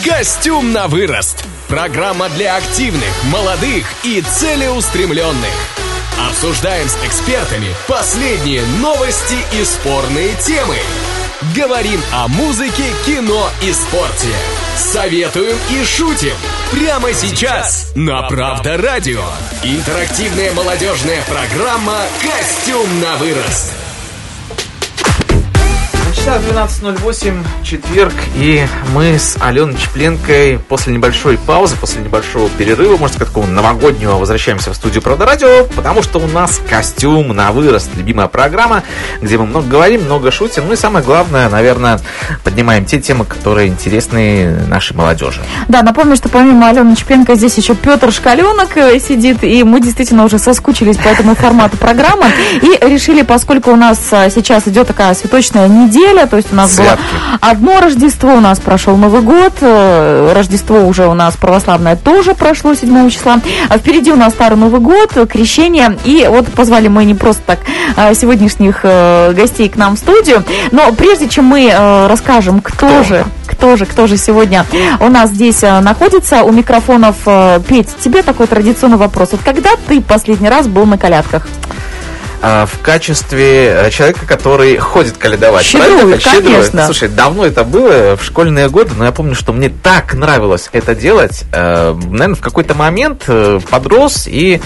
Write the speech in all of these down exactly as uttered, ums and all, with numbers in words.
Костюм на вырост. Программа для активных, молодых и целеустремленных. Обсуждаем с экспертами последние новости и спорные темы. Говорим о музыке, кино и спорте. Советуем и шутим. Прямо сейчас на Правда Радио. Интерактивная молодежная программа «Костюм на вырост». Часах двенадцать ноль восемь, четверг, и мы с Аленой Чепленкой после небольшой паузы, после небольшого перерыва, можно сказать, такого новогоднего, возвращаемся в студию Правда Радио, потому что у нас «Костюм на вырост», любимая программа, где мы много говорим, много шутим, ну и самое главное, наверное, поднимаем те темы, которые интересны нашей молодежи. Да, напомню, что помимо Алены Чепленко здесь еще Петр Шкаленок сидит, и мы действительно уже соскучились по этому формату программы, и решили, поскольку у нас сейчас идет такая цветочная неделя, то есть у нас Святки. было одно Рождество, у нас прошел Новый год, Рождество уже у нас православное тоже прошло седьмого числа, а впереди у нас Старый Новый год, Крещение, и вот позвали мы не просто так сегодняшних гостей к нам в студию, но прежде чем мы расскажем, кто, кто? же, кто же, кто же сегодня у нас здесь находится у микрофонов, Петь, тебе такой традиционный вопрос, вот когда ты последний раз был на колядках? В качестве человека, который ходит калядовать. Щедрует, конечно. Слушай, давно это было, в школьные годы, но я помню, что мне так нравилось это делать. Наверное, в какой-то момент подрос и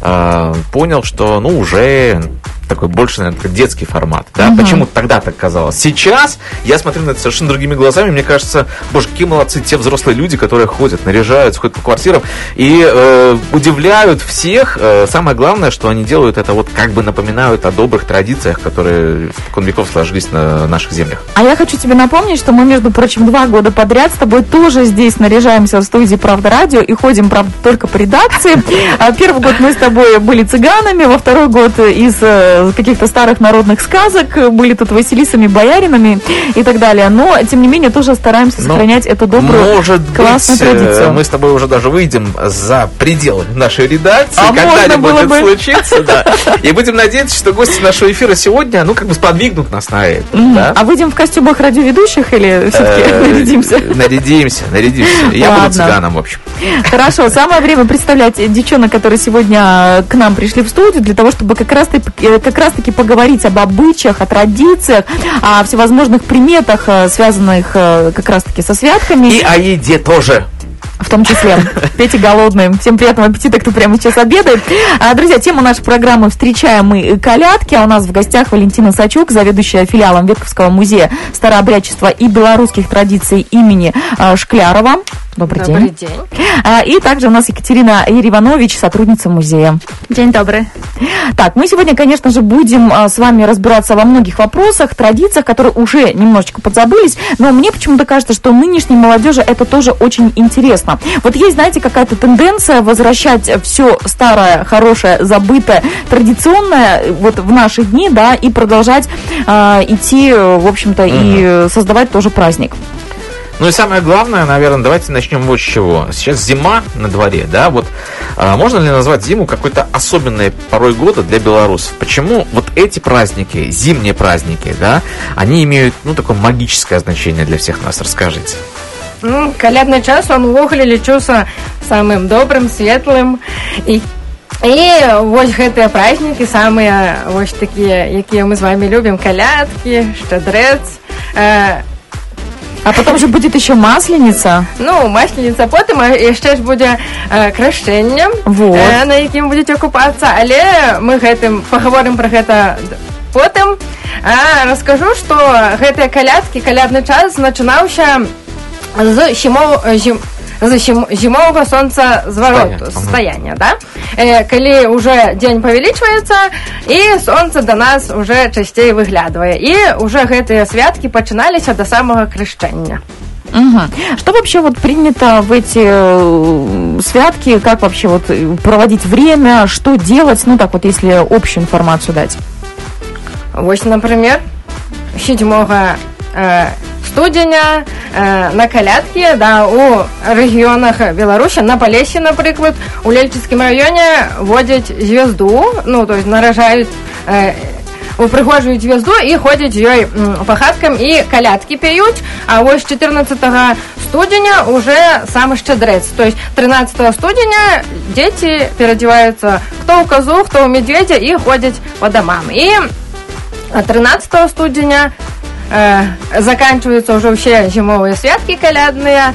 понял, что, ну, уже такой больше, наверное, детский формат. Да? Uh-huh. Почему тогда так казалось? Сейчас я смотрю на это совершенно другими глазами. Мне кажется, боже, какие молодцы те взрослые люди, которые ходят, наряжаются, ходят по квартирам и э, удивляют всех. Э, самое главное, что они делают это вот как бы напоминают о добрых традициях, которые испокон веков сложились на наших землях. А я хочу тебе напомнить, что мы, между прочим, два года подряд с тобой тоже здесь наряжаемся в студии Правда Радио и ходим, правда, только по редакции. Первый год мы с тобой были цыганами, во второй год из каких-то старых народных сказок, были тут Василисами, бояринами и так далее, но, тем не менее, тоже стараемся сохранять но, эту добрую, может классную быть, традицию. Мы с тобой уже даже выйдем за пределы нашей редакции, а когда-нибудь это бы... случится, да, и будем надеяться, что гости нашего эфира сегодня, ну, как бы сподвигнут нас на это. Mm-hmm. Да? А выйдем в костюмах радиоведущих или все-таки нарядимся? Нарядимся, нарядимся. Я буду цыганом, в общем. Хорошо, самое время представлять девчонок, которые сегодня к нам пришли в студию, для того, чтобы как раз-таки как раз-таки поговорить об обычаях, о традициях, о всевозможных приметах, связанных как раз-таки со святками. И о еде тоже. В том числе. Пейте голодным. Всем приятного аппетита, кто прямо сейчас обедает. Друзья, тема нашей программы «Встречаем мы колядки». А у нас в гостях Валентина Сачук, заведующая филиалом Ветковского музея старообрядчества и белорусских традиций имени Шклярова. Добрый, добрый день. день. И также у нас Екатерина Ериванович, сотрудница музея. День добрый. Так, мы сегодня, конечно же, будем с вами разбираться во многих вопросах, традициях, которые уже немножечко подзабылись, но мне почему-то кажется, что нынешней молодежи это тоже очень интересно. Вот есть, знаете, какая-то тенденция возвращать все старое, хорошее, забытое, традиционное вот в наши дни, да, и продолжать э, идти, в общем-то, угу. и создавать тоже праздник. Ну и самое главное, наверное, давайте начнем вот с чего. Сейчас зима на дворе, да, вот а, можно ли назвать зиму какой-то особенной порой года для белорусов? Почему вот эти праздники, зимние праздники, да, они имеют, ну, такое магическое значение для всех нас? Расскажите. Ну, колядный час, он увогуле лічыўся самым добрым, светлым, і І вось гэтыя празднікі самыя вось такія, якія мы з вами любім, калядкі, шчадрэц. Э, а потом же будет еще Масленица. Ну, Масленица потым, а яшчэ ж будзе э, крашэнне, вот. э, на якім будзеце купацца, але мы гэтым паговорым пра гэта потым. А раскажу, што гэтыя калядкі, калядны час начынаўся з зімов, зім, з зім, зімовага сонцазвароту, состояния, да? Э, калі уже дзень павялічваецца, і сонца да нас уже часцей выглядвае. І уже гэтыя святкі пачыналіся до самого крещения. Угу. Что вообще вот принято в эти святки, как вообще вот проводить время, что делать, ну так вот, если общую информацию дать? Вот, например, седьмого э, студзеня э, на калядкі, да, у рэгіёнах Беларусі, на Палесе, напрыклад, у Лельчыцкім раёне водзяць звезду, ну, то есть наражаюць э, упрыгожваюць звезду і ходзяць ёй па хаткам і калядкі пяюць. А вось чатырнаццатага студеня уже сам щедрец. То есть тринадцатого студеня дети переодеваются кто у козу, кто у медведя и ходят по домам. И тринадцатого студеня э, заканчиваются уже все зимовые святки колядные.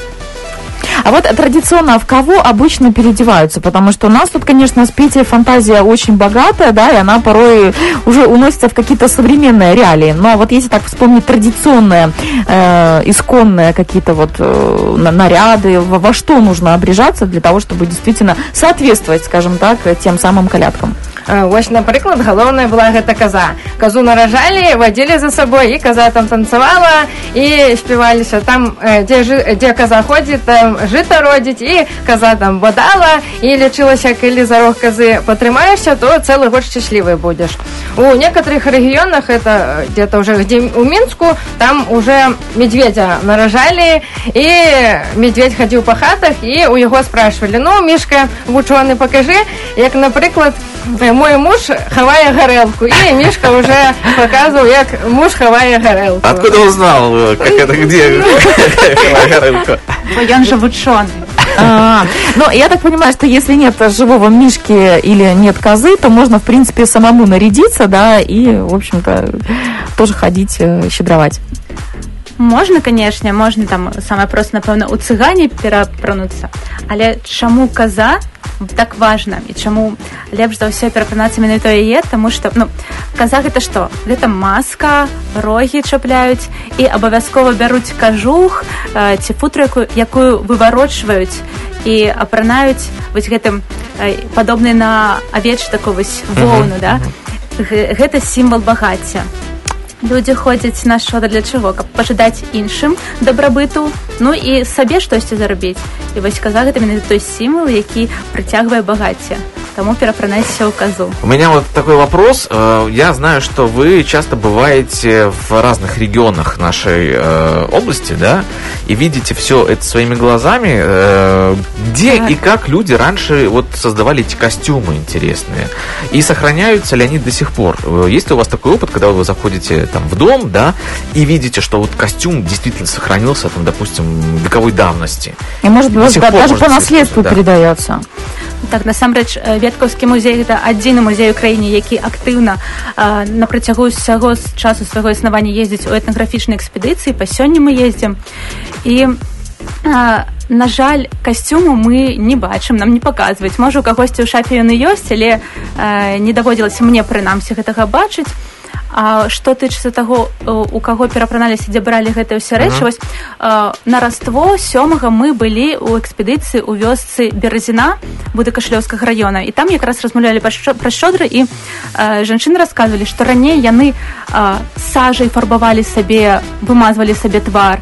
А вот традиционно в кого обычно переодеваются? Потому что у нас тут, конечно, с Петей фантазия очень богатая, да, и она порой уже уносится в какие-то современные реалии. Но вот если так вспомнить традиционные, э, исконные какие-то вот э, наряды, во, во что нужно обрежаться для того, чтобы действительно соответствовать, скажем так, тем самым колядкам? Вось, наприклад, галоўная была гэта каза. Казу наражалі, вадзілі за сабой, і каза там танцавала, і спяваліся там, дзе, дзе каза ходзіць, там жыта родзіць, і каза там бадала, і лічылася, калі за рог казы патрымаешся, то цэлы год шчаслівы будзеш. У некаторых рэгіёнах, это где-то уже где у Мінску, там уже медведя наражалі, і медведь хадзіў па хатах, і у яго спрашивалі: ну, Мішка, вучоны, покажи, як, напрыклад, мой муж хавае гарэлку. И Мишка уже показывал, как муж хавае гарэлку. Откуда узнал, как это, где хавае гарэлку? Он же ученый. А, ну, я так понимаю, что если нет живого Мишки или нет козы, то можно, в принципе, самому нарядиться, да, и, в общем-то, тоже ходить, щедровать. Можна, канешне, можна там самае проста, напэўна, у цыгане перапрануцца, але чаму каза так важна і чаму лепш за ўсё перапранацца менавіта яе, таму што, ну, каза гэта што? Гэта маска, рогі чапляюць і абавязкова бяруць кажух э, ці футраку, якую выварочваюць і апранаюць вось гэтым э, падобны на авеч такую вось воўну, да? Гэта сімвал багацця. Люди ходзяць на шода для чаго? Каб пажадаць іншым дабрабыту, ну і сабе штосьці зарабіць. І вось каза гэта менавіта той сімвал, які прыцягвае багацце. Тому перапранайся ў казу. У меня вот такой вопрос. Я знаю, что вы часто бываете в разных регионах нашей э, области, да, и видите все это своими глазами. Э, где да. и как люди раньше вот создавали эти костюмы интересные? И сохраняются ли они до сих пор? Есть ли у вас такой опыт, когда вы заходите там в дом, да, и видите, что вот костюм действительно сохранился, там, допустим, вековой давности? И, может быть, да, даже по наследству да. передается. Так, насамрэч, Веткаўскі музей гэта адзіны музей у краіне, які актыўна э, на працягу ўсяго часу свайго існавання ездзіць у этнаграфічнай экспедыцыі. Па сёння мы ездзім. І, э, на жаль, касцюму мы не бачым, нам не паказваюць. Можа, у кагосьці ў шафе ён і ёсць, але э, не даводзілася мне, прынамсі, гэтага бачыць. А што тычыцца таго, у каго перапраналіся, дзе бралі гэтыя ўсе рэчы, вось на Раство сёмага мы былі ў экспедыцыі ў вёсцы Беразіна Будакашлёўскага раёна, і там якраз размаўлялі пра шчодры, і жанчыны расказвалі, што раней яны сажай фарбавалі сабе, вымазвалі сабе твар,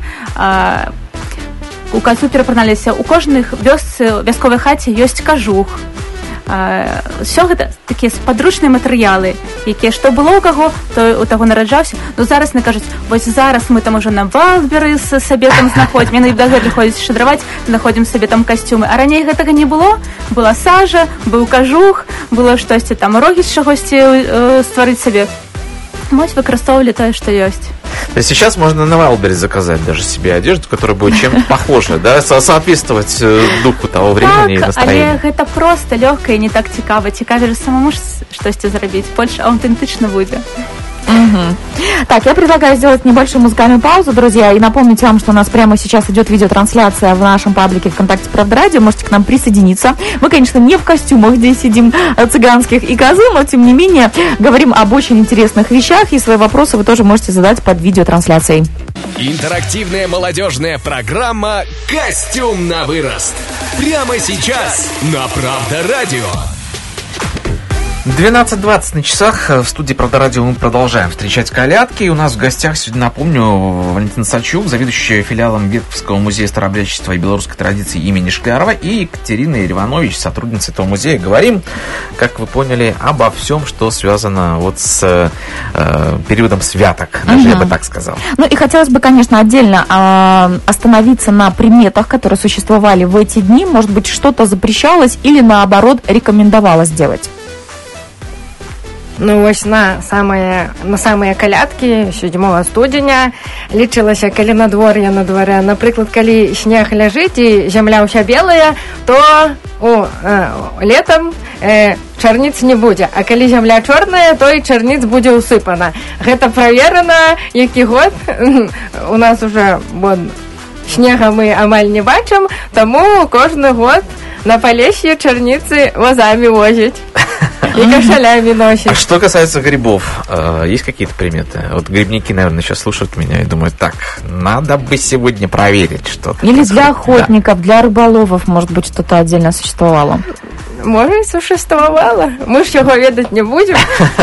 у казу перапраналіся, у кожных вёсцы, вясковай хаце ёсць кажух. Все гэта такія спадручныя матэрыялы, якія што было ў каго, то у таго нараджаўся. Ну зараз мне кажуць, вось зараз мы там ужо на Валсберы сабе там знаходзім, яны дагэтуль ходзяць шчадраваць, знаходзім сабе там касцюмы. А раней гэтага не было, была сажа, быў кажух, было штосьці там рогі з чагосьці э, стварыць сабе. Вось выкарыстоўвалі тое, што ёсць. То есть сейчас можно на Вайлдберри заказать даже себе одежду, которая будет чем-то похожа, да, соответствовать духу того времени так, и настроению. Але гэта просто лёгка і не так цікава. Цікаве ж самому штосьці зарабіць. Больш аўтэнтычна будзе. Угу. Так, я предлагаю сделать небольшую музыкальную паузу, друзья, и напомнить вам, что у нас прямо сейчас идет видеотрансляция в нашем паблике ВКонтакте Правда Радио. Можете к нам присоединиться. Мы, конечно, не в костюмах, где сидим, цыганских и козы, но, тем не менее, говорим об очень интересных вещах, и свои вопросы вы тоже можете задать под видеотрансляцией. Интерактивная молодежная программа «Костюм на вырост». Прямо сейчас на Правда Радио. двенадцать двадцать на часах. В студии Правда Радио мы продолжаем встречать колядки. И у нас в гостях сегодня, напомню, Валентина Сачук, заведующая филиалом Веткаўского музея старообрядчества и белорусской традиции имени Шклярова, и Екатерина Ереванович, сотрудница этого музея. Говорим, как вы поняли, обо всем, что связано вот с э, периодом святок, даже угу. я бы так сказал. Ну и хотелось бы, конечно, отдельно э, остановиться на приметах, которые существовали в эти дни. Может быть, что-то запрещалось или, наоборот, рекомендовалось делать? Ну вось на самыя на самыя калядкі сёмага студзеня лічылася, калі надвор'е на дварэ, напрыклад, калі снег ляжыць і зямля ўся белая, то о, э, летам э, чарніц не будзе, а калі зямля чорная, то і чарніц будзе ўсыпана. Гэта праверана, які год у нас уже бон, снега мы амаль не бачым, таму кожны год на Полесье чарніцы вазамі возяць. И кошелями носит. А что касается грибов, есть какие-то приметы? Вот грибники, наверное, сейчас слушают меня и думают, так, надо бы сегодня проверить что-то. Или для охотников, да. Для рыболовов, может быть, что-то отдельно существовало? Может, существовало. Мы ж его ведать не будем.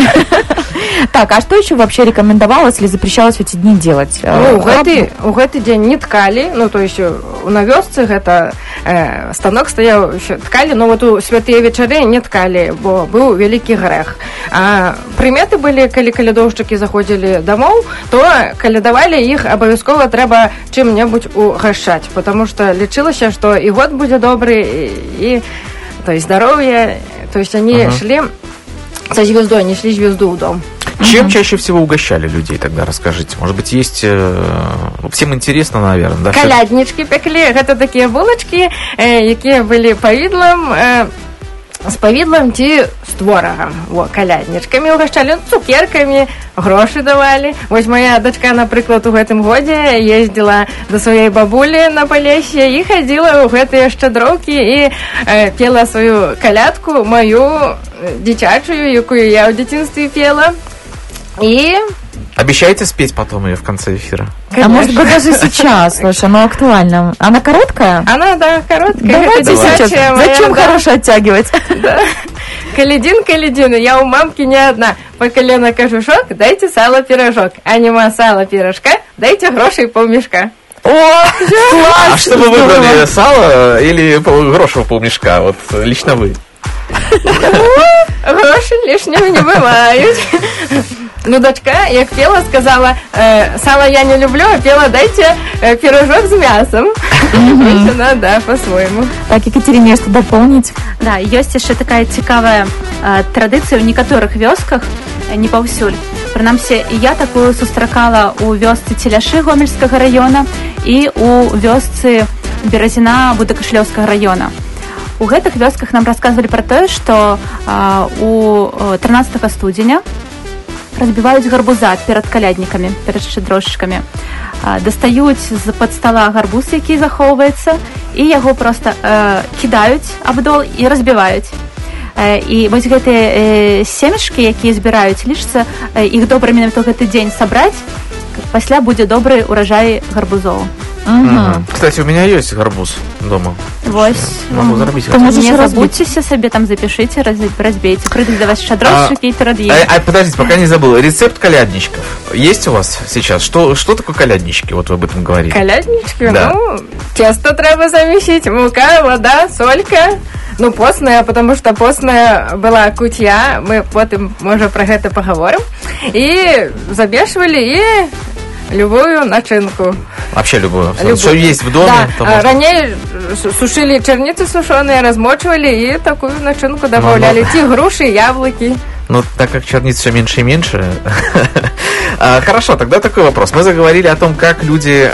Так, а что еще вообще рекомендовалось или запрещалось в эти дни делать? Ну, у гэты день не ткали, ну, то есть на вёсцы гэта э, станок стаяў, еще ткали, но вот у святыя вечары не ткали, бо быў вялікі грэх. А прыметы былі, калі калядоўшчыкі заходзілі домоў, то калядавалі іх абавязкова трэба чым-небудзь угашаць, потому что лічылася, что и год будзе добрый, и, и то есть здоровье, то есть они uh-huh. шли со звездой, они шли звезду в дом. Чем uh-huh. чаще всего угощали людей тогда, расскажите? Может быть, есть... Э, всем интересно, наверное, да? Каляднички пекли, это такие булочки, э, якія были повидлом, э, с повидлом ці с творогом. Во, калядничками угощали, цукерками, гроши давали. Вось моя дочка, напрыклад, у гэтым годзе ездила до своей бабулі на Полесье и ходила у гэтыя шчадроўкі и э, пела свою калядку, мою дзіцячую, якую я в детстве пела. И... Обещаете спеть потом ее в конце эфира? Конечно. А может быть даже сейчас, слушай, она актуальна. Она короткая? Она, да, короткая. Давайте сейчас. Зачем да. хорошо оттягивать? Да. Каледин, каледин, я у мамки не одна. По колено кожушок, дайте сало пирожок. А нема сала пирожка, дайте грошей полмешка. О, класс! А что вы выбрали, сало или грошевого полмешка? Вот лично вы. Гроши лишнего не бывают. Ну, дочка, як пела, сказала, э, сало я не люблю, а пела, дайте э, пирожок с мясом. Mm-hmm. Она, да, по-своему. Так, Екатерине, что дополнить? Да, ёсць яшчэ такая цікавая э, традыцыя ў некаторых вёсках, э, не паўсюль. Прынамсі, я такую сустракала ў вёсцы Целяшы Гомельскага района і ў вёсцы Беразіна Будакашлёўскага района. У гэтых вёсках нам расказвалі пра тое, што э, у трынаццатага студзеня разбіваюць гарбуза перад каляднікамі, перад шчадрошчыкамі. Дастаюць з-пад стала гарбуз, які захоўваецца, і яго проста э, кідаюць абдол і разбіваюць. Э, і вось гэтыя э, семечкі, якія збіраюць, лічыцца, э, іх добра менавіта гэты дзень сабраць, пасля будзе добры урожай гарбузоў. Угу. Кстати, у меня есть гарбуз дома. Вось. Могу заробить. Не забудьтеся себе там, запишите, разбейте. Придут для вас шадрожчики и перед едой. А, а подождите, пока не забыл. Рецепт колядничков есть у вас сейчас? Что, что такое коляднички? Вот вы об этом говорите. Коляднички? Да. Ну, тесто треба замесить, мука, вода, солька. Ну, постная, потому что постная была кутья. Мы потом, может, про это поговорим. И замешивали, и любую начинку. Вообще любую. любую. Что есть в доме. Да. Можно... Ранее сушили черницы сушеные, размочивали и такую начинку добавляли. Те груши, яблоки. Ну, так как черниц все меньше и меньше. Хорошо, тогда такой вопрос. Мы заговорили о том, как люди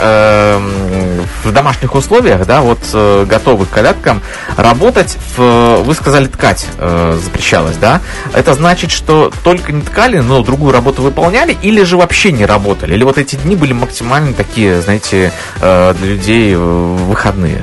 в домашних условиях, да, вот готовы к колядкам, работать, в, вы сказали, ткать запрещалось, да? Это значит, что только не ткали, но другую работу выполняли, или же вообще не работали? Или вот эти дни были максимально такие, знаете, для людей выходные?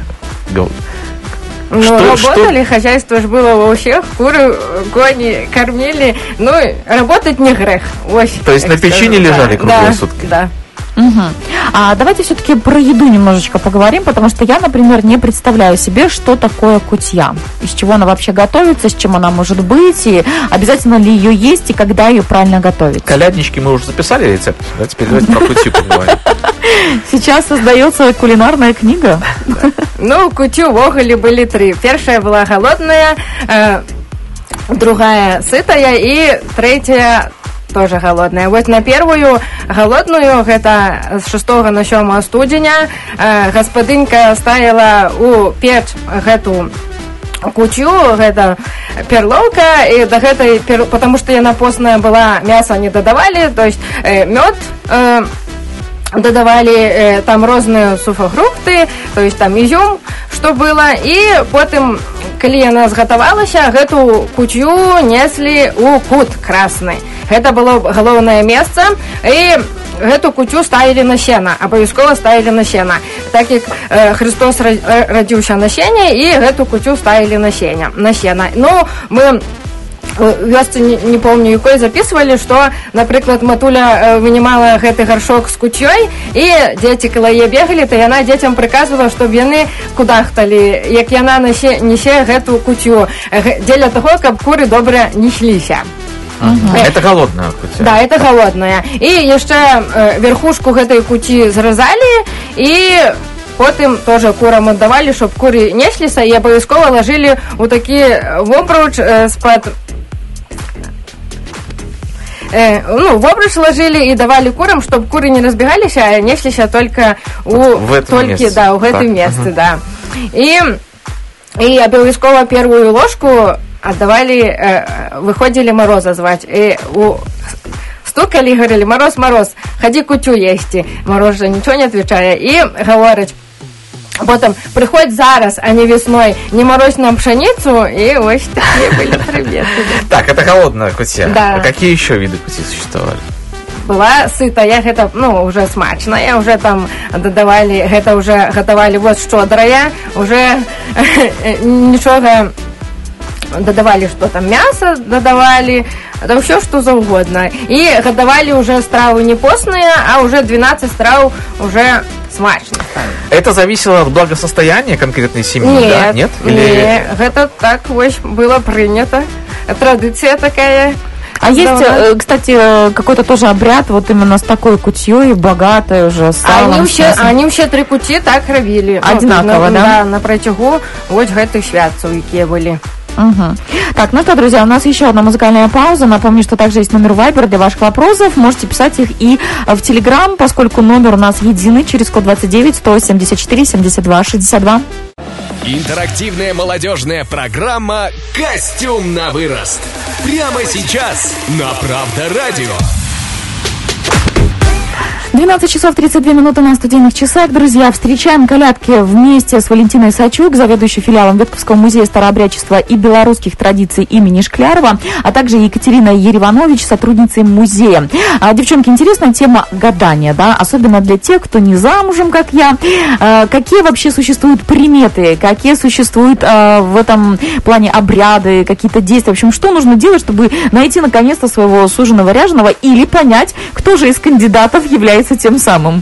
Ну, что, работали, что? Хозяйство же было у всех, куры, кони кормили, ну, работать не грех. Ось, то есть на печи лежали круглые да, сутки? Да. Угу. А давайте все-таки про еду немножечко поговорим, потому что я, например, не представляю себе, что такое кутья, из чего она вообще готовится, с чем она может быть, и обязательно ли ее есть, и когда ее правильно готовить. Коляднички мы уже записали рецепт, да, теперь давайте про кутью поговорим. Сейчас создается кулинарная книга. Ну, кутью в Оголе были три. Первая была голодная, другая сытая и третья тоже голодная. Вот на первую голодную, это с шестого на сёмое студеня, э, господынка ставила у печь эту кутю, гэта перловка, і да гэтай, потому что яна постная была, мяса не дадавалі, то есть э, мёд э, дадавалі, э, там розныя суфагрукты, то есть там ізюм, што было, і потым, калі яна згатавалася, гэту кутю неслі ў кут красны. Гэта было галоўнае месца, і гэту кутю ставілі на сена, абавязкова ставілі на сена. Так як э, Христос радзіўся на сене, і гэту кутю ставілі на сене, на сена. Ну, мы вёсцы, не, не помню, якой записывали, што, напрыклад, матуля вынімала гэты гаршок з куцёй, і дзеці, калі яе бегалі, то яна дзецям прыказвала, чтоб яны кудахталі, як яна несе, несе гэту кутю, дзеля таго, каб куры добра несліся. Uh-huh. Это голодная кутя. Да, это голодная. І яшчэ э, верхушку гэтай куці зразалі, і потым тоже курам аддавалі, щоб куры несліся, і абавязкова ложили у такі вобруч э, з-пад... Э, ну, вобруч ложили і давали курам, щоб куры не разбегаліся, а несліся только у... В толькі, да, у гэтым месцы, да. І, і абавязкова первую ложку отдавали, э, выходили Мороза звать, и у... стукали и говорили: Мороз, Мороз, ходи кутю есть. Мороз же ничего не отвечая, и говорит: потом приходь зараз, а не весной, не морозь нам пшеницу, и вот такие были приметы. Так, это холодная кутя. Да. А какие еще виды кути существовали? Была сытая, гэта, ну, уже смачная, уже там додавали, гэта уже готовали вот щодрая, уже ничего додавали, что там мясо додавали, да все что за угодно. И готовали уже стравы не постные, а уже двенадцать страв уже смачных. Это зависело от благосостояния конкретной семьи, нет, да? Нет? Или... Нет, это так вот было принято. Традиция такая. А есть, кстати, какой-то тоже обряд вот именно с такой кутьей, богатой уже, с салом. Они все, они все три куті так робили. Одинаково, ну, да? Да, на протягу вот гэтых святцев, які были. Угу. Так, ну что, друзья, у нас еще одна музыкальная пауза. Напомню, что также есть номер Viber для ваших вопросов. Можете писать их и в Telegram, поскольку номер у нас единый, через код двадцать девять сто семьдесят четыре семьдесят два шестьдесят два. Интерактивная молодежная программа «Костюм на вырост». Прямо сейчас на Правда Радио. двенадцать часов тридцать две минуты на студийных часах. Друзья, встречаем колядки вместе с Валентиной Сачук, заведующей филиалом Ветковского музея старообрядчества и белорусских традиций имени Шклярова, а также Екатерина Ереванович, сотрудницей музея. А, девчонки, интересная тема гадания, да, особенно для тех, кто не замужем, как я. А, какие вообще существуют приметы, какие существуют а, в этом плане обряды, какие-то действия? В общем, что нужно делать, чтобы найти наконец-то своего суженого ряженого или понять, кто же из кандидатов является тем самым?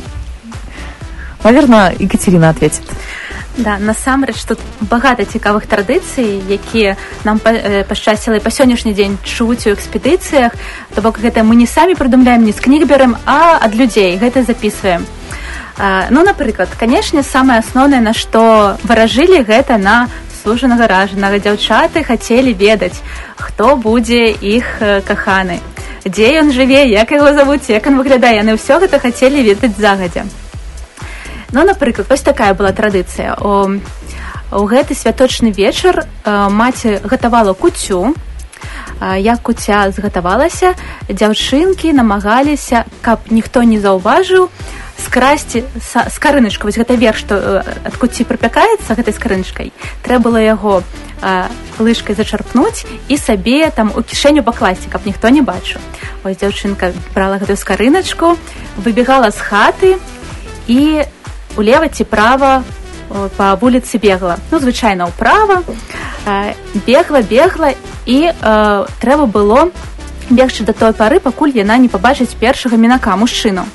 Наверное, Екатерина ответит. Да, насамрэч тут багата цікавых традыцый, якія нам пашчасціла і па сённяшні дзень чуць у экспедыцыях. То бок гэта мы не самі прыдумляем, не з кніг бярэм, а ад людзей гэта записываем. Ну, напрыклад, канешне, самае асноўнае, на што варажылі, гэта на сужанага ражанага. Дзяўчаты хацелі ведаць, хто будзе іх каханы, дзе ён жыве, як яго завуць, як ён выглядае. Яны ўсё гэта хацелі ведаць загадзя. Ну, напрыклад, вось такая была традыцыя. У, у гэты святочны вечар маці гатавала куцю. Як куця згатавалася, дзяўчынкі намагаліся, каб ніхто не заўважыў, скрасці скарыначку. Вось гэта верх, што ад куці прыпякаецца гэтай скарыначкай. Трэба было яго а, лыжкай зачарпнуць і сабе там у кішэню пакласці, каб ніхто не бачыў. Ось дзяўчынка брала гэтую скарыначку, выбегала з хаты і улева ці права па вуліцы бегла. Ну, звычайна ўправа. Бегла, бегла, і э, трэба было бегчы да той пары, пакуль яна не пабачыць першага мінака, мужчыну.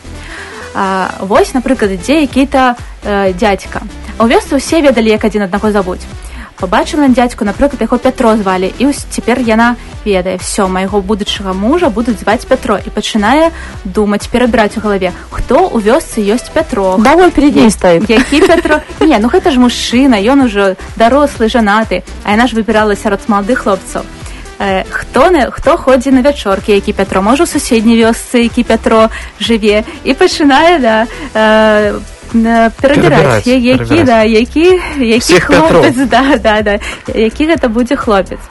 А, вось, напрыклад, ідзе які-то э, дзядзька. А ў вёсцы ўсе ведалі, як адзін аднаго завуць. Пабачыла на дзядзьку, напрыклад, яго Пятро звалі, і цяпер яна ведае, все, майго будучага мужа будуць зваць Пятро, і пачынае думаць, перабіраць у галаве, хто ў вёсцы ёсць Пятро. Даволь перед ней стаіць. Які Пятро? Не, ну гэта ж мужчына, ён ужо дарослы, жанаты, а яна ж выбірала сярод маладых хлопцаў. Э, хто, хто ходзі на вячоркі, які Пятро, можа, у суседняй вёсцы, які Пятро жыве, і пачынае, да, э, перабіраць, які, да, які, які хлопец, да, да, да, які гэта будзе хлопец.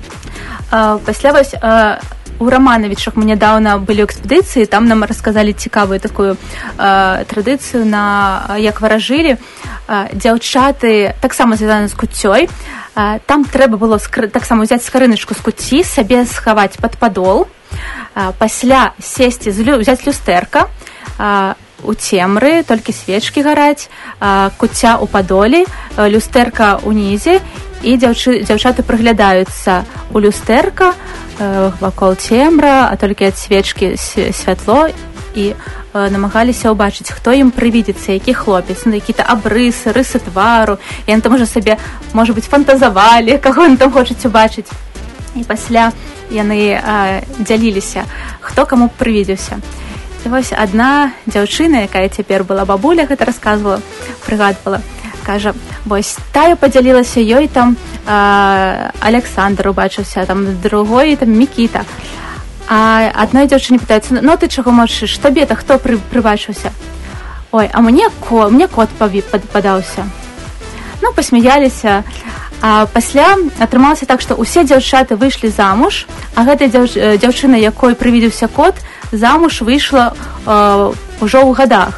Пасля вось у Романовичах мы нядаўна былі ў экспедыцыі, там нам расказалі цікавую такую традыцыю, на як варажылі. Дзяўчаты таксама звязаны з куццёй. Там трэба было таксама ўзяць скарыначку з куцці, сабе схаваць пад падол, пасля сесці, взяць люстэрка у цемры, толькі свечкі гараць, куцця ў падолі, люстэрка ўнізе, і дзяўчы, дзяўчаты прыглядаюцца у люстэрка, вакол цемра, а толькі ад свечкі святло, і намагаліся ўбачыць, хто ім прывідзецца, які хлопец, ну, які-то абрысы, рысы твару, і яны там уже сабе, можа быць, фантазавалі, каго яны там хочуць убачыць. І пасля яны а, дзяліліся, хто каму прывідзеўся. І вось адна дзяўчына, якая цяпер была бабуля, гэта расказвала, прыгадвала, кажа, вось тая падзялілася, ёй там а, Александр убачыўся, там другой там Мікіта. А адной дзяўчыне пытаецца, ну ты чаго маўчыш, табе-то хто пры, прыбачыўся? Ой, а мне, ко, мне кот падаўся. Ну, пасмяяліся. А пасля атрымалася так, што ўсе дзяўчаты выйшлі замуж, а гэтая дзяўч, дзяўчына, якой прывідзеўся кот, замуж выйшла э, ўжо ў гадах.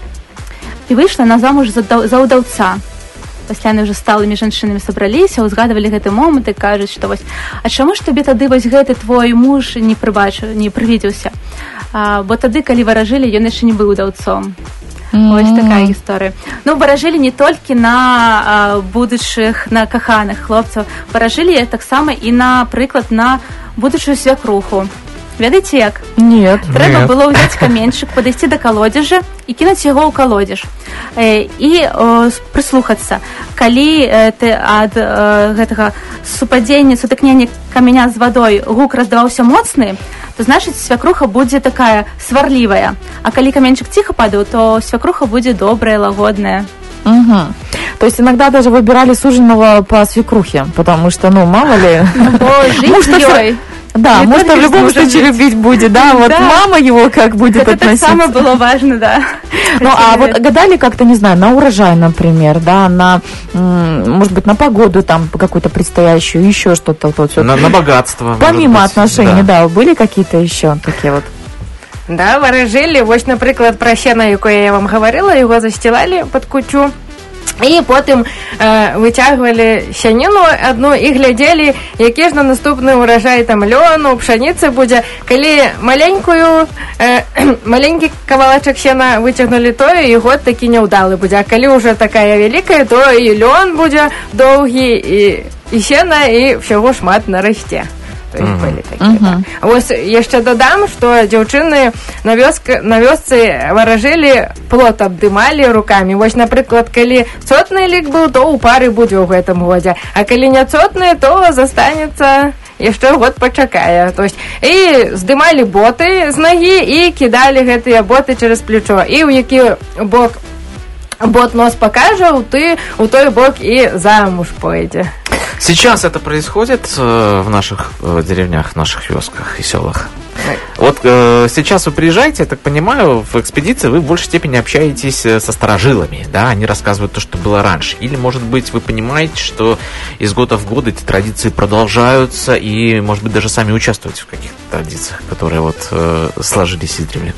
І выйшла на замуж за, за ўдаўца. Пасля яны ўжо сталымі жанчынамі сабраліся, узгадывалі гэты момант і кажуць, што вось, а чаму ж табе тады вось гэты твой муж не прыбачыў, не прывідзеўся? А, бо тады, калі варажылі, ён яшчэ не быў удаўцом. Mm-hmm. Ось такая гісторыя. Ну, варажылі не толькі на а, будучых, на каханых хлопцаў, варажылі таксама і, напрыклад, на будучую свякруху. Ведаеце як? Нет. Трэба Нет. было ўзяць каменьчык, падысці да калодзежа і кінуць яго ў калодзеж. Э, і э, прыслухацца. Калі э, ты ад э, гэтага супадзення, сутыкнення каменя з вадой гук раздаваўся моцны, то значыць свякруха будзе такая сварлівая. А калі каменьчык ціха падаў, то свякруха будзе добрая, лагодная. Угу. То есть иногда даже выбирали суженого по свекрухе, потому что, ну, мало ли... О, жить ёй. Да, не может, в любом случае жить. Любить будет, да, вот да. Мама его как будет это относиться. Это так само было важно, да. Ну, а вот гадали как-то, не знаю, на урожай, например, да, на, может быть, на погоду там какую-то предстоящую, еще что-то. Вот, на, на богатство. Помимо отношений, да. да, были какие-то еще такие вот? Да, варажылі, вось, напрыклад, пра сена, якое я вам гаварыла, яго засцілалі пад кучу. І потым э, выцягвалі сяніну адну і глядзелі, які ж на наступны ўражай там лёну, пшаніцы будзе. Калі маленькую, э, маленькі кавалачак сена выцягнулі, то і год такі няўдалы будзе. А калі ўжо такая вялікая, то і лён будзе доўгі, і, і сена, і ўсяго шмат нарасце. То есть были такие, uh-huh. да. Вось яшчэ дадам, што дзяўчыны на, вёска, на вёсцы варажылі, плот абдымалі рукамі. Вось, напрыклад, калі цотны лік быў, то ў пары будзе ў гэтым годзе. А калі не цотны, то застанецца яшчэ год пачакае. То есть, і здымалі боты з нагі і кідалі гэтыя боты через плечо. І ў які бок бот нос пакажа, ты у той бок і замуж пойдзе. Сейчас это происходит э, в наших э, деревнях, в наших вёсках и селах. Вот э, сейчас вы приезжаете, я так понимаю, в экспедиции вы в большей степени общаетесь со старожилами, да, они рассказывают то, что было раньше. Или, может быть, вы понимаете, что из года в год эти традиции продолжаются и, может быть, даже сами участвуете в каких-то традициях, которые вот э, сложились издревле.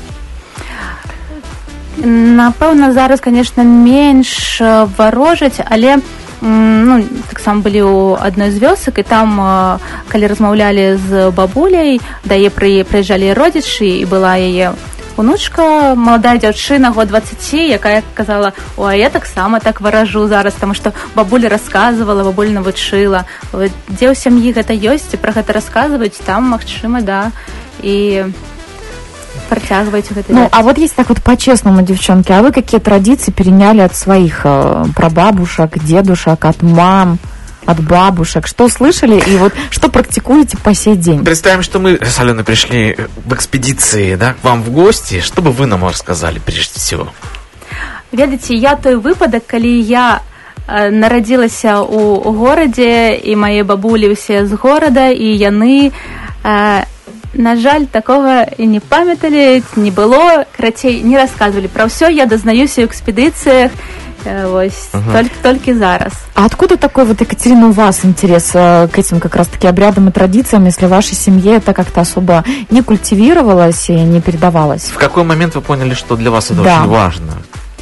Напэўна, зараз, конечно, менш варожаць, але ну, таксама былі ў адной з вёсак, і там, калі размаўлялі з бабуляй, да яе прыязджалі родзічы, і была яе унучка, маладая дзяўчына, год дваццаці, якая казала, ой, я таксама так варажу зараз, таму што бабуля расказвала, бабуля навучыла. Дзе ў сям'і гэта ёсць, і пра гэта расказваюць, там, магчыма, да, і... Протягивайте это. Ну, а вот если так вот по-честному, девчонки, а вы какие традиции переняли от своих э, прабабушек, дедушек, от мам, от бабушек? Что слышали и вот что практикуете по сей день? Представим, что мы с Аленой пришли в экспедиции, да, к вам в гости. Что бы вы нам рассказали прежде всего? Ведаеце, я той выпадок, калі я э, нарадзілася ў горадзе, і мае бабулі ўсе з горада, і яны... Э, на жаль, такого і не памяталі, не было, карацей, не рассказывали. Про все я дознаюся ў экспедыцыях, ось, угу. только, только зараз. А откуда такой вот, Екатерина, у вас интерес к этим как раз-таки обрядам и традициям, если в вашей семье это как-то особо не культивировалось и не передавалось? В какой момент вы поняли, что для вас это да. очень важно?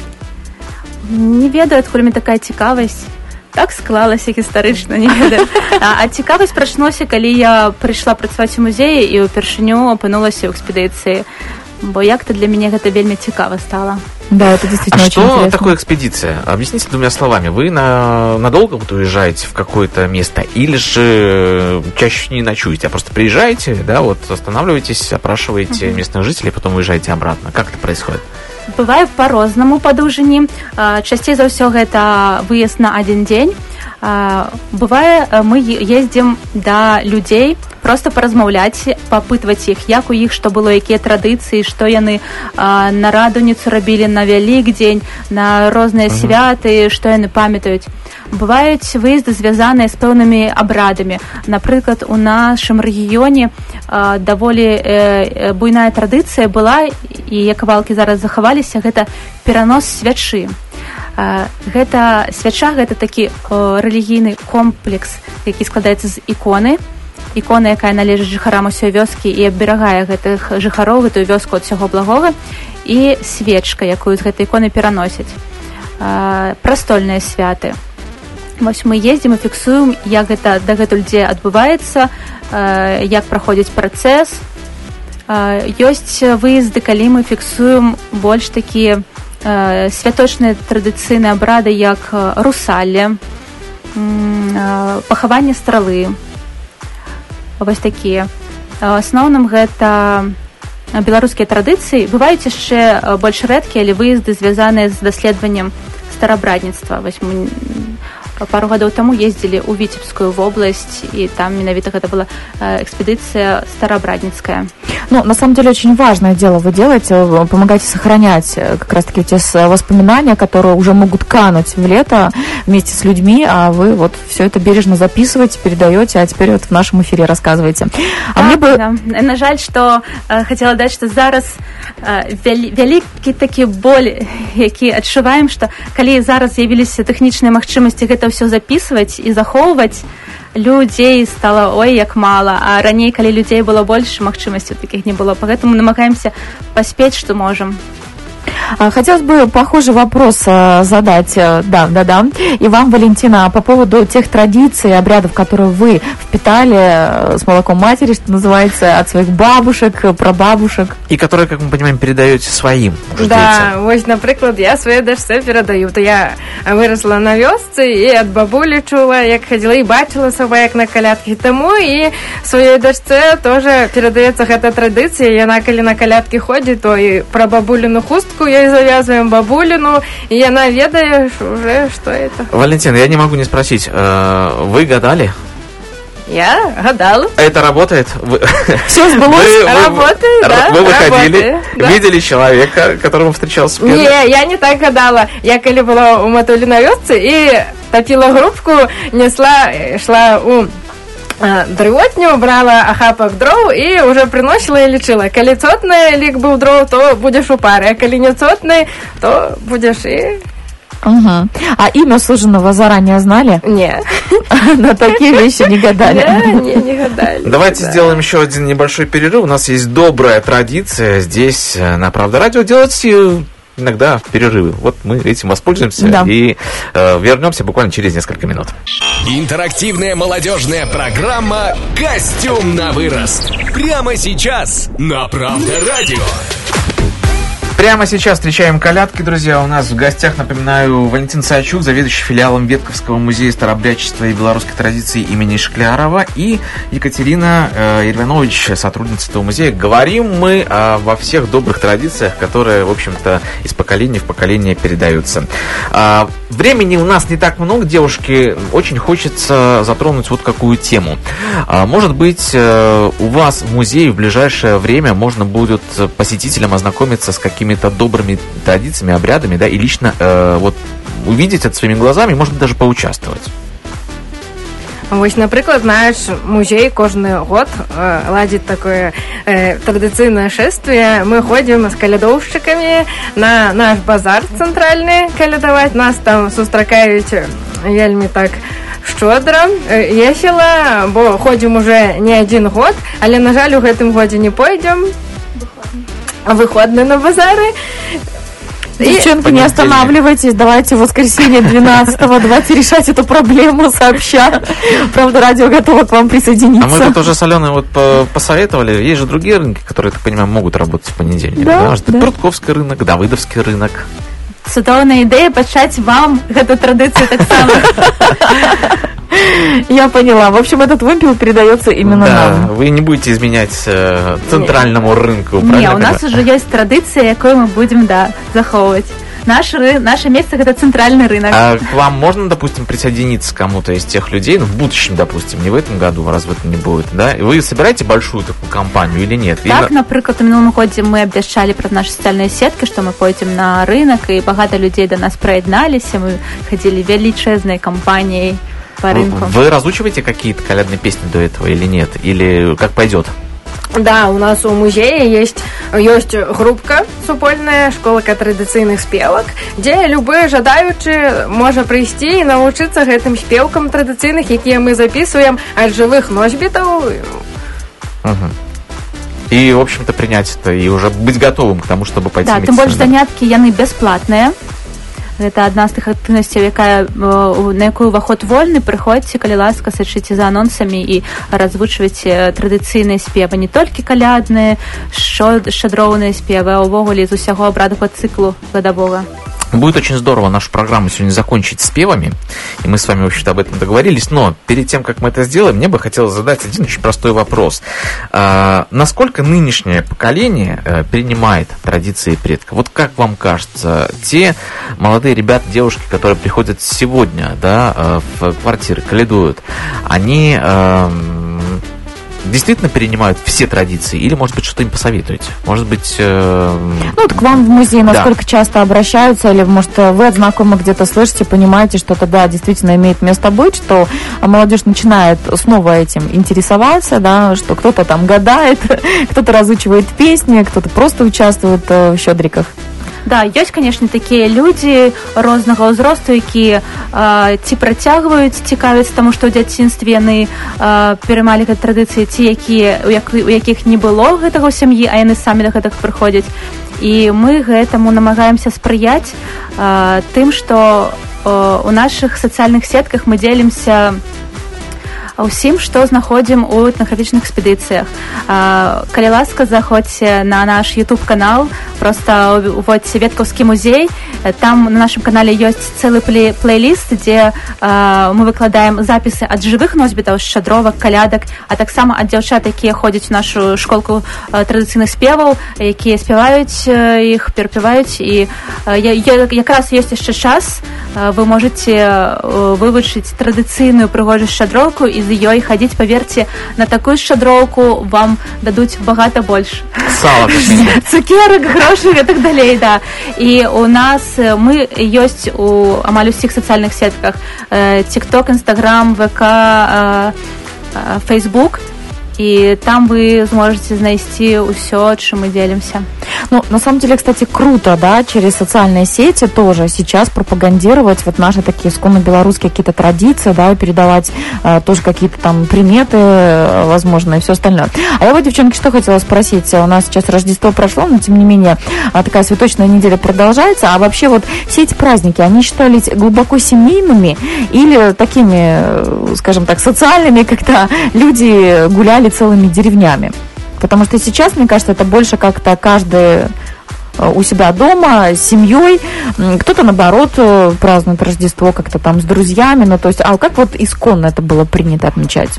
Не ведаю, адкуль мне такая цікавасць. Так склалася гістарычна, не ведаю. А, а цікавасць прачнулася, калі я прыйшла працаваць у музеі і ўпершыню апынулася ў экспедыцыі. Бо як-то для меня это вельми цікаво стало. Да, это действительно а очень что интересно. Что такое экспедиция? Объясните двумя словами. Вы на, надолго вот уезжаете в какое-то место или же чаще не ночуете, а просто приезжаете, да, вот останавливаетесь, опрашиваете uh-huh. местных жителей, потом уезжаете обратно? Как это происходит? Бывае по-рознаму па даўжыні. Часцей за ўсё гэта выезд на адзін дзень. Бывае, мы ездзім да людзей просто паразмаўляць, папытваць іх, як у іх, што было, якія традыцыі, што яны на радуніцу рабілі, на Вялікдзень, на розныя uh-huh. святы, што яны памятаюць. Бываюць выезды, звязаныя з пэўнымі абрадамі. Напрыклад, у нашым рэгіёне даволі буйная традыцыя была, і кавалкі зараз захаваліся, гэта перанос свячы. Гэта свяча, гэта такі рэлігійны комплекс, які складаецца з іконы. Ікона, якая належыць жыхарам усёй вёскі і аберагае гэтых жыхароў, гэтую вёску ад усяго благога, і свечка, якую з гэтай іконы пераносяць. Прастольныя святы. Вось мы ездзім і фіксуем, як гэта дагэтуль дзе адбываецца, як праходзіць працэс. Ёсць выезды, калі мы фіксуем больш такія святочныя традыцыйныя абрады, як русалле, пахаванне стралы. Вось такія. В асноўным гэта беларускія традыцыі. Бываюць яшчэ больш рэдкія, але выезды звязаныя з даследаваннем старабрадніцтва. Вось мы пару гадоў таму ездзілі ў Віцебскую вобласць, и там менавіта гэта была экспедиция старообрадницкая. Ну, на самом деле, очень важное дело вы делаете, помогаете сохранять как раз-таки те воспоминания, которые уже могут кануть в лето вместе с людьми, а вы вот все это бережно записываете, передаете, а теперь вот в нашем эфире рассказываете. А да, мне бы... да. На жаль, что э, хотела дать, что зараз э, вялі, вялікі такі боль, які адчуваем, что калі зараз з'явіліся тэхнічныя магчымасці гэта все записывать и захоўваць, людей стало ой як мало, а раней, калі людей было больше, магчымасцяў таких не было, поэтому намагаемся поспеть, что можем. Хотелось бы похожий вопрос задать, да, да, да, и вам, Валентина, по поводу тех традиций, обрядов, которые вы впитали с молоком матери, что называется, от своих бабушек, прабабушек. И которые, как мы понимаем, передаете своим уже да, детям. Вось, наприклад, я своей дачце передаю. То я выросла на вёсцы и от бабули чула, як ходила и бачила сама, як на калядки. Тому и своей дачце тоже передается эта традиция. И она, коли на калядки ходит, то и про бабулину хустку я и завязываем бабулину, и она ведаешь уже, что это. Валентина, я не могу не спросить, вы гадали? Я гадала. Это работает? Вы... Все сбылось? Вы, вы, работает, да. Вы выходили, работает, да. видели человека, которому встречался первый? Не, я не так гадала. Я коли была у матулі на вёсцы и топила грубку, несла, шла у дрывотню, брала ахапак дров и уже приносила и лечила. Коли цотный лик был дров, то будешь у пары, а коли не цотный, то будешь и... Угу. А имя суженого заранее знали? Нет. На такие вещи не гадали? Не, не гадали. Давайте сделаем еще один небольшой перерыв. У нас есть добрая традиция здесь на Правда Радио делать иногда перерывы. Вот мы этим воспользуемся, да. и э, вернемся буквально через несколько минут. Интерактивная молодежная программа «Костюм на вырост». Прямо сейчас на Правда Радио. Прямо сейчас встречаем колядки, друзья. У нас в гостях, напоминаю, Валентин Сачук, заведующий филиалом Ветковского музея старообрядчества и белорусской традиции имени Шклярова, и Екатерина э, Ервянович, сотрудница этого музея. Говорим мы э, во всех добрых традициях, которые, в общем-то, из поколения в поколение передаются. Э, времени у нас не так много, девушки. Очень хочется затронуть вот какую тему. Э, может быть, э, у вас в музее в ближайшее время можно будет посетителям ознакомиться с какими какими-то добрыми традициями, обрядами, да, и лично э, вот увидеть это своими глазами, может быть, даже поучаствовать. Вось, напрыклад, наш музей кожны год э, ладзіць такое э, традыцыйнае шэсцве. Мы ходзім з калядоўшчыкамі на наш базар цэнтральны калядаваць. Нас там сустракаюць вельмі так шчодра, весела, бо ходзім уже не адзін год, але, на жаль, у гэтым годзе не пойдзем. Выходны на базары. Девчонки, не останавливайтесь, давайте в воскресенье двенадцатого, давайте решать эту проблему сообща. Правда, радио готово к вам присоединиться. А мы тут уже с Аленой вот посоветовали, есть же другие рынки, которые, так понимаю, могут работать в понедельник. Да, да? да. Прудковский рынок, Давыдовский рынок. Цудоўная ідэя пачаць вам гэту традыцыю таксама. Я поняла. В общем, этот вымпел передается именно да, нам. Вы не будете изменять э, центральному рынку, правильно? Не, у нас уже есть традиция, якую мы будем, да, захоўваць. Наш, наше место – это центральный рынок. А к вам можно, допустим, присоединиться кому-то из тех людей, ну, в будущем, допустим, не в этом году, раз в этом не будет, да? И вы собираете большую такую компанию или нет? Так, например, в минулом году мы обещали про наши социальные сетки, что мы пойдем на рынок, и богато людей до нас приєдналися, мы ходили величезной компанией по рынку. Вы разучиваете какие-то колядные песни до этого или нет? Или как пойдет? Да, у нас у музея есть, есть группка супольная, школка традыцыйных спевак, где любые жадаючы можа прийти и научиться гэтым спевкам традыцыйных, якія мы записываем от живых носьбитов. Угу. И, в общем-то, принять это и уже быть готовым к тому, чтобы пойти. Да, тем больше занятки яны бесплатные. Это одна з тых актыўнасцяў, якая, на якую ўваход вольны. Прыходзьце, калі ласка, сачыце за анонсамі і развучвайце традыцыйныя спевы, не толькі калядныя, шчадроўныя спевы, а ўвогуле з усяго абрадавага цыклу гадавога. Будет очень здорово нашу программу сегодня закончить спевами, и мы с вами, в общем-то, об этом договорились, но перед тем, как мы это сделаем, мне бы хотелось задать один очень простой вопрос. А, насколько нынешнее поколение а, перенимает традиции предков? Вот как вам кажется, те молодые ребята, девушки, которые приходят сегодня, да, в квартиры, калядуют, они... А, действительно перенимают все традиции? Или, может быть, что-то им посоветуете? Может быть... Э... Ну, вот к вам в музей насколько да. часто обращаются? Или, может, вы от знакомых где-то слышите, понимаете, что это, да, действительно имеет место быть, что молодежь начинает снова этим интересоваться, да, что кто-то там гадает, кто-то разучивает песни, кто-то просто участвует в щедриках? Да, ёсць, конечно, такія людзі рознага ўзросту, якія э, ці працягваюць цікавіць таму, што ў дзяцінстве яны э, пераймалі гэты традыцыі, ці якія, у, як, у якіх не было гэтага ў сям'і, а яны самі да гэтага прыходзяць. І мы гэтаму намагаемся спрыяць э, тым, што э, у нашых сацыяльных сетках мы дзелімся усім, што знаходзім у этнаграфічных экспедыцыях. Калі ласка, заходзьце на наш YouTube-канал, просто уводзьце Веткаўскі музей. Там на нашым канале ёсць цэлы плей- плейліст, дзе мы выкладаем запісы ад жывых носьбітаў, шчадровак, калядак, а таксама ад дзяўчат, якія ходзяць у нашу школку традыцыйных спеваў, якія спяваюць іх, перапяваюць. І якраз ёсць яшчэ час, вы можаце вывучыць традыцыйную прыгожую шчадроўку і з ёй хадзіць, паверце, на такую шчадроўку вам дадуць багата больш. Сала, цукерак, грошай і так далей, да. І у нас мы ёсць у амаль усіх сацыяльных сетках: TikTok, Instagram, ВК, Facebook. И там вы сможете знайсці ўсё, чым мы делимся. Ну, на самом деле, кстати, круто, да, через социальные сети тоже сейчас пропагандировать вот наши такие исконно белорусские какие-то традиции, да, и передавать э, тоже какие-то там приметы, э, возможно, и все остальное. А я вот, девчонки, что хотела спросить. У нас сейчас Рождество прошло, но, тем не менее, такая святочная неделя продолжается. А вообще вот все эти праздники, они считались глубоко семейными или такими, скажем так, социальными, когда люди гуляли целыми деревнями? Потому что сейчас, мне кажется, это больше как-то каждый у себя дома с семьей. Кто-то, наоборот, празднует Рождество как-то там с друзьями. Ну, то есть, а как вот исконно это было принято отмечать?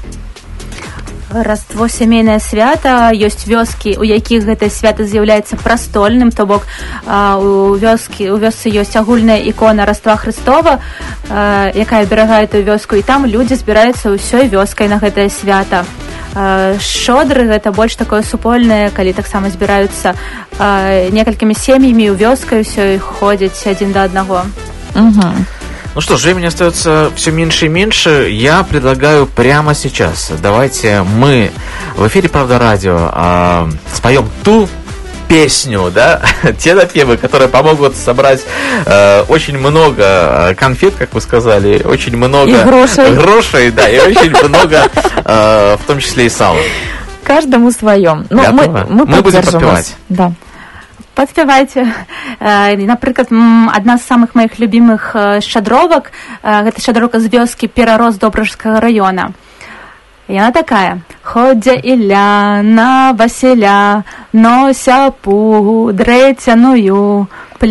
Раство сямейнае свята, ёсць вёскі, у якіх гэтае свята з'яўляецца прастольным, то бок у вёскі, у вёсцы ёсць агульная ікона Раства Хрыстова, якая аберагае тую вёску, і там людзі збіраюцца ўсёй вёскай на гэтае свята. Шодры — гэта больш такое супольнае, калі таксама збіраюцца некалькімі сем'ямі ў вёскай, усё і ходзяць адзін да аднаго. Угу. Ну что ж, времени остается все меньше и меньше. Я предлагаю прямо сейчас. Давайте мы в эфире «Правда радио» э, споем ту песню, да, те напевы, которые помогут собрать э, очень много конфет, как вы сказали, очень много и грошей. грошей, да, и очень много, э, в том числе и сала. Каждому своем. Ну, мы, мы, мы будем подпевать. Да. Подпевайте. Например, одна из самых моих любимых шадровок, это шадровка з вёски Перарос Добрыжского района. И она такая. Ходя Ілля на Василя, нося пугу дрецяную,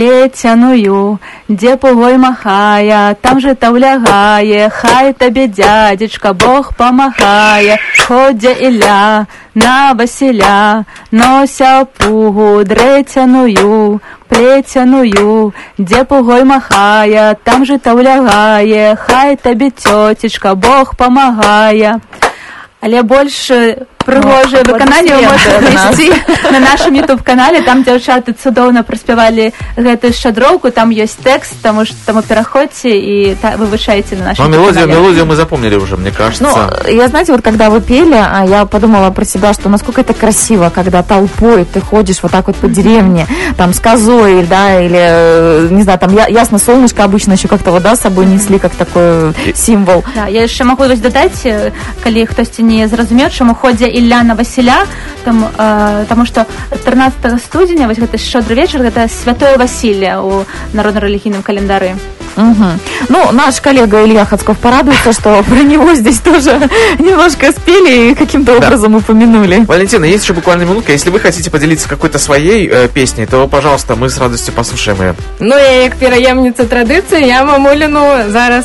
плетяную, де пугой махая, там же та влягає, хай тебе дядечка Бог помагає. Ходя Ілля на Василя, нося пугу дрецяную, плетяную, де пугой махая, там же та влягає, хай тебе тетечка Бог помагає. Але больше прыгожае выкананне вы можете знайсці на нашым YouTube-канале, там дзяўчаты цудоўна праспявалі гэтую шадроўку, там есть текст, таму таму пераходзьте и та, вывышайте на нашем ну, мелодию, мелодию мы запомнили уже, мне кажется. Ну, я, знаете, вот когда вы пели, я подумала про себя, что насколько это красиво, когда толпой ты ходишь вот так вот по деревне, там с козой, да, или, не знаю, там ясно солнышко обычно еще как-то вот, да, с собой несли, как такой символ. Да, я еще могу вось дадаць, калі хтосьці не зразумеў, чаму ходзя Ілля на Василя, там, э, тому что тринадцатого студзеня вось гэты шчодры вечар, гэта святое Василие у народно-религийном календаре. Угу. Ну, наш коллега Илья Хацков порадуется, что про него здесь тоже немножко спели и каким-то образом да. упомянули. Валентина, есть еще буквально минутка. Если вы хотите поделиться какой-то своей э, песней, то, пожалуйста, мы с радостью послушаем ее. Ну, я як пераемница традиции, я мамулину зараз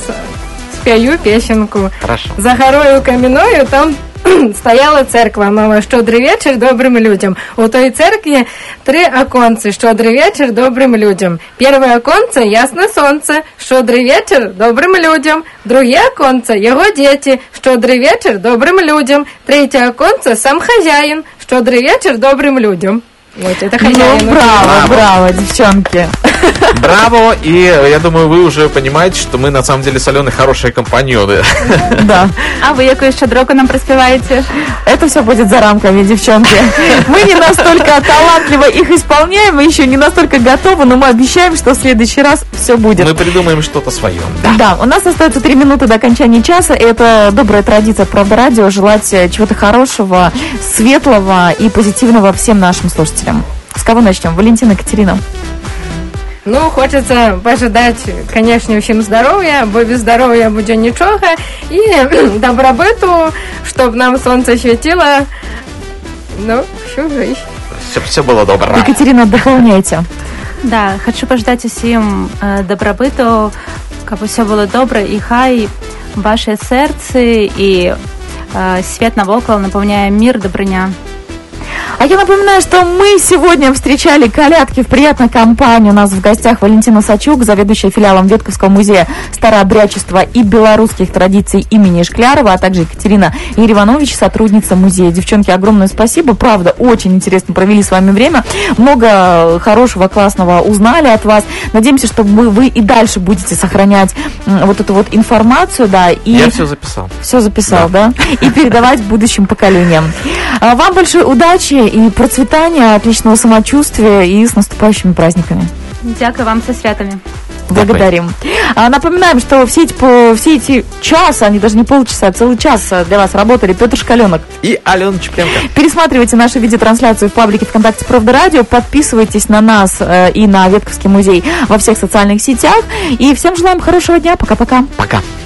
спяю песенку. Хорошо. За горою каменною там стояла церква, мама, щодрий вечір добрим людям. У той церкві три оконці, щодрий вечір добрим людям. Перше оконце – ясне сонце, щодрий вечір добрим людям. Друге оконце – його діти, щодрий вечір добрим людям. Третє оконце – сам хазяїн, щодрий вечір добрим людям. Вот, это хозяин. Ну, браво, браво, девчонки. Браво, и я думаю, вы уже понимаете, что мы на самом деле с Аленой хорошие компаньоны. Да. А вы якую щедроку нам проспеваете? Это все будет за рамками, девчонки. Мы не настолько талантливо их исполняем, мы еще не настолько готовы, но мы обещаем, что в следующий раз все будет. Мы придумаем что-то свое. Да. Да, у нас остается три минуты до окончания часа, и это добрая традиция «Правда радио» желать чего-то хорошего, светлого и позитивного всем нашим слушателям. С кого начнем? Валентина, Екатерина. Ну, хочется пожадать, конечно, всем здоровья, бо без здоровья будет ничего, и добробыту, чтобы нам солнце светило, ну, всю жизнь. Все, все было добро. Екатерина, дополняйте. Да, хочу пожадать усім э, добробыту, каб все было добре, и хай ваше сердце и э, свет навокал наполняя мир, добрыня. А я напоминаю, что мы сегодня встречали колядки в приятной компании. У нас в гостях Валентина Сачук, заведующая филиалом Ветковского музея старообрядчества и белорусских традиций имени Шклярова, а также Екатерина Ереванович, сотрудница музея. Девчонки, огромное спасибо. Правда, очень интересно провели с вами время. Много хорошего, классного узнали от вас. Надеемся, что вы, вы и дальше будете сохранять вот эту вот информацию. Да, и я все записал. Все записал, да? да? И передавать будущим поколениям. Вам большой удачи и процветания, отличного самочувствия и с наступающими праздниками. Дякую вам, со святами. Благодарим. А, напоминаем, что все эти, все эти часы, они даже не полчаса, а целый час для вас работали Петр Шкаленок и Алена Чепленко. Пересматривайте нашу видеотрансляцию в паблике ВКонтакте «Правда радио», подписывайтесь на нас э, и на Ветковский музей во всех социальных сетях. И всем желаем хорошего дня. Пока-пока. Пока.